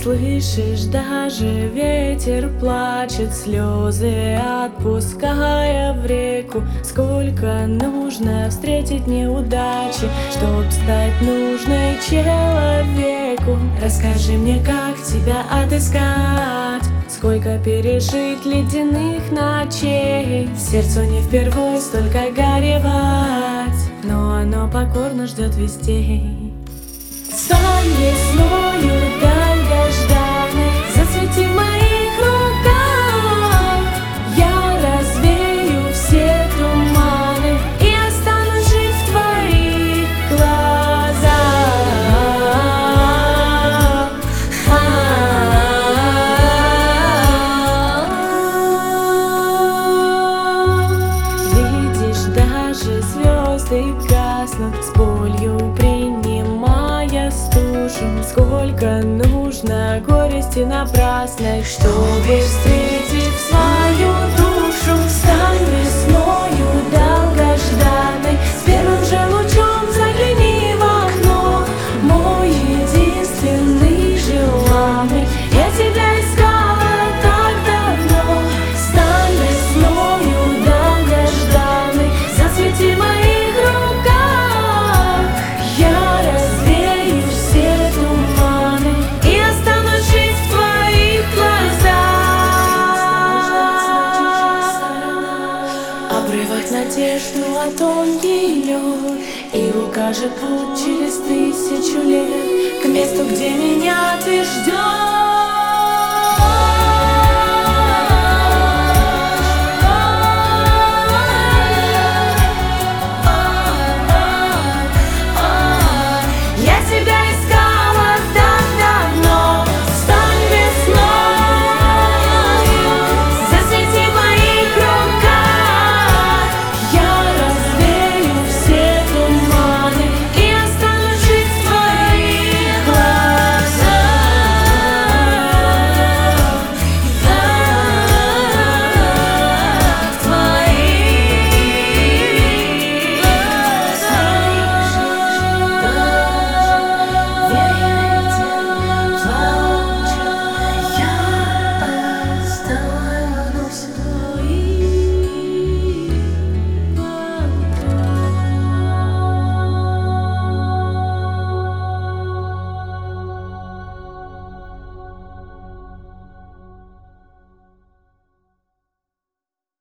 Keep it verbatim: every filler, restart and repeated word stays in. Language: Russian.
Слышишь, даже ветер плачет, слезы отпуская в реку. Сколько нужно встретить неудачи, чтоб стать нужной человеку. Расскажи мне, как тебя отыскать, сколько пережить ледяных ночей. Сердцу не впервой столько горевать, но оно покорно ждет вестей. Стань весною долгожданной, зацвети в моих руках. Я развею все туманы и останусь жить в твоих глазах. Видишь, даже звезды гаснут с болью, принимая стужу. Сколько нужно горести напрасной, чтобы встретить свою душу. Стань весною долгожданной, с первым же лучом загляни в окно. Мой единственный желанный, я тебя искала так давно. Стань весною долгожданной, зацвети в моих руках. Я развею все туманы и останусь жить в твоих глазах. Обрывать надежду, а тон ее и укажет путь через тысячу лет к месту, где меня ты ждешь.